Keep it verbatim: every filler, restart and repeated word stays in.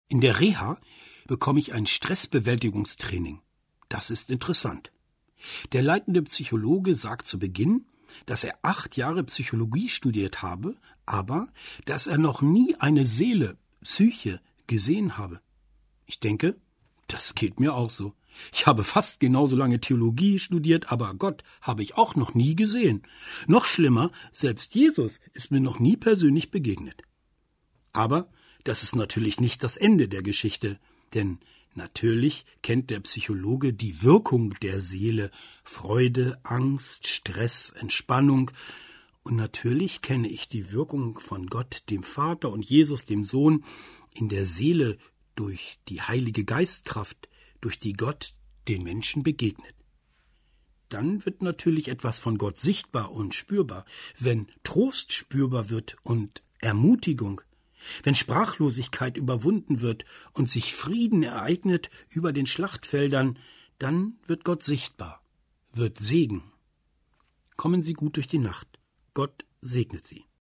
In der Reha bekomme ich ein Stressbewältigungstraining. Das ist interessant. Der leitende Psychologe sagt zu Beginn, dass er acht Jahre Psychologie studiert habe, aber dass er noch nie eine Seele, Psyche, gesehen habe. Ich denke, das geht mir auch so. Ich habe fast genauso lange Theologie studiert, aber Gott habe ich auch noch nie gesehen. Noch schlimmer, selbst Jesus ist mir noch nie persönlich begegnet. Aber das ist natürlich nicht das Ende der Geschichte, denn natürlich kennt der Psychologe die Wirkung der Seele, Freude, Angst, Stress, Entspannung. Und natürlich kenne ich die Wirkung von Gott, dem Vater, und Jesus, dem Sohn, in der Seele durch die Heilige Geistkraft, durch die Gott den Menschen begegnet. Dann wird natürlich etwas von Gott sichtbar und spürbar, wenn Trost spürbar wird und Ermutigung, wenn Sprachlosigkeit überwunden wird und sich Frieden ereignet über den Schlachtfeldern, dann wird Gott sichtbar, wird Segen. Kommen Sie gut durch die Nacht. Gott segnet Sie.